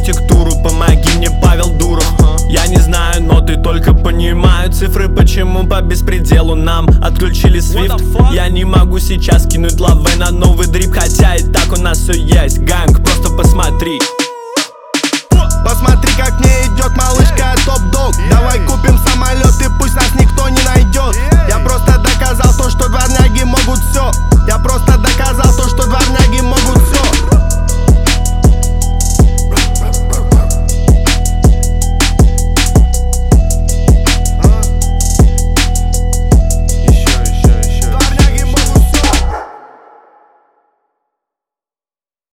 архитектуру. Помоги мне, Павел Дуров. Я не знаю, но ты только понимаю цифры. Почему по беспределу нам отключили Swift? Я не могу сейчас кинуть лавы на новый дрип, хотя и так у нас все есть. Ганг, просто посмотри. Посмотри, как мне идет малышка Топ Дог. Давай купим самолет и пусть нас не